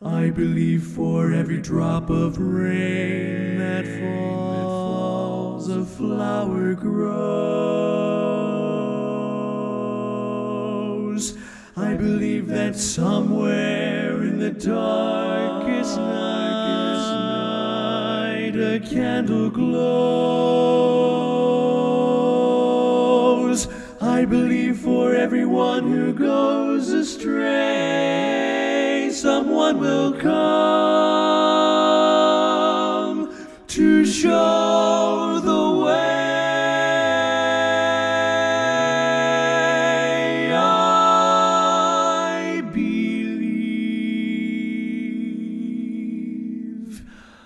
I believe for every drop of rain that falls, a flower grows. I believe that somewhere in the darkest night, a candle glows. I believe for everyone who goes astray, someone will come to show the way. I believe.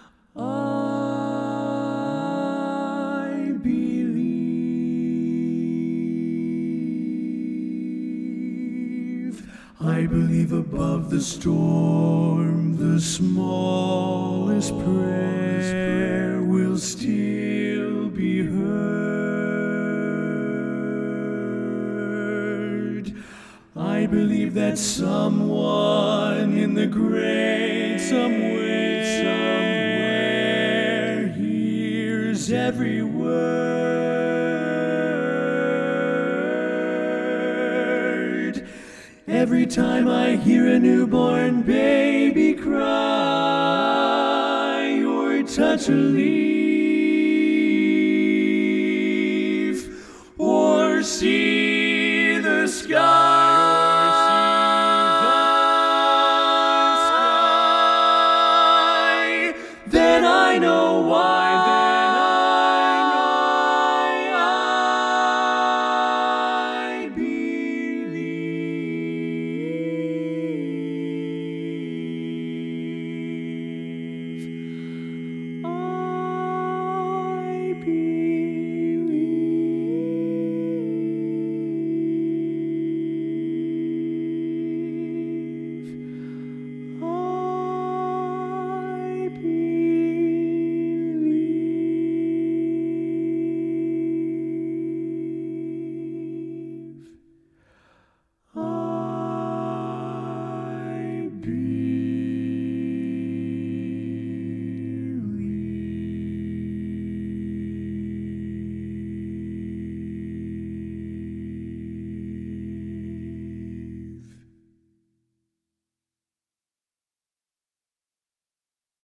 I believe. I believe above the storm, the smallest prayer will still be heard. I believe that someone in the great somewhere hears every word. Every time I hear a newborn baby cry or touch a leaf or see the sky